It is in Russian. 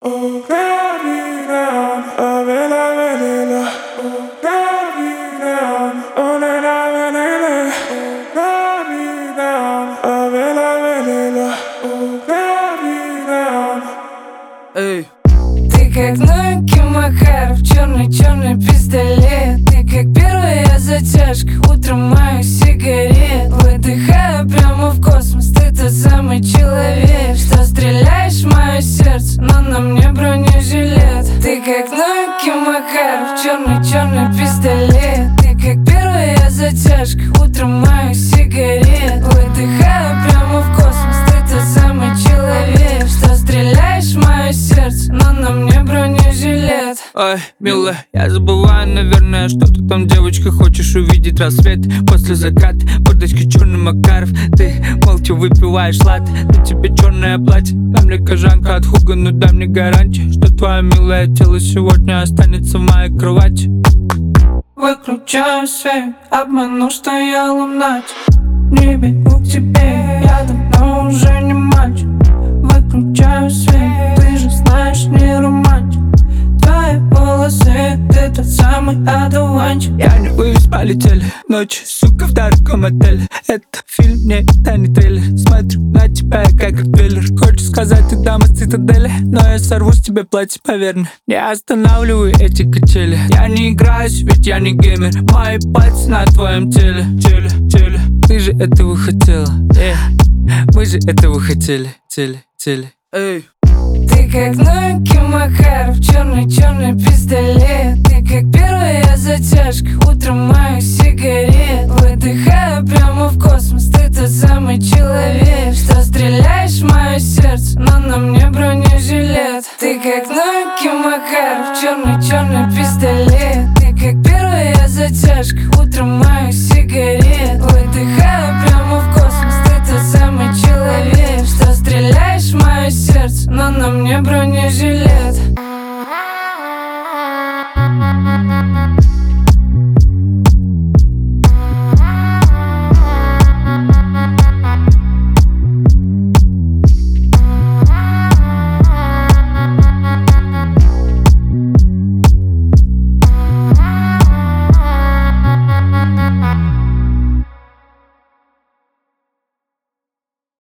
Эй. Ты как новенький Макаров, черный пистолет. Ты как первая затяжка, утром моих сигарет. Выдыхаю прямо в космос, ты тот самый человек, что стреляешь в мое сердце, но на мне бронежилет. Ты как новенький Макаров, черный пистолет. Ты как первая затяжка, утром моих сигарет. Выдыхаю прямо в космос, ты тот самый человек, что стреляешь в мое сердце, но на мне бронежилет. Ой, милая, я забываю, наверное, что ты там, девочка, хочешь увидеть рассвет после заката. Водочка черный Макаров, ты молча выпиваешь латте. На тебе черное платье, там легкожанка от Хуга, ну дай мне гарантию, что твое милое тело сегодня останется в моей кровати. Выключаю свет, обману, что я лунатик. Не бегу к тебе, я давно уже не мальчик. Выключаю свет, ты же знаешь, не романтик. Твои волосы, ты тот самый одуванчик. Я не вывез, полетели ночи, сука, в дорогом отеле. Это фильм, не это не трейлер. Смотрю на тебя, как трейлер. Хочешь сказать, ты дама с цитадели, но я сорву с тебя платье, поверь мне. Не останавливаю эти качели. Я не играюсь, ведь я не геймер. Мои пальцы на твоем теле. Ты же этого хотела, мы же этого хотели. Эй. Ты как новенький Макаров, черный пистолет. Ты как первая затяжка, утром моих сигарет. Выдыхаю прямо в космос, ты тот самый человек, что стреляешь в мое сердце, но на мне бронежилет. Ты как новенький Макаров, черный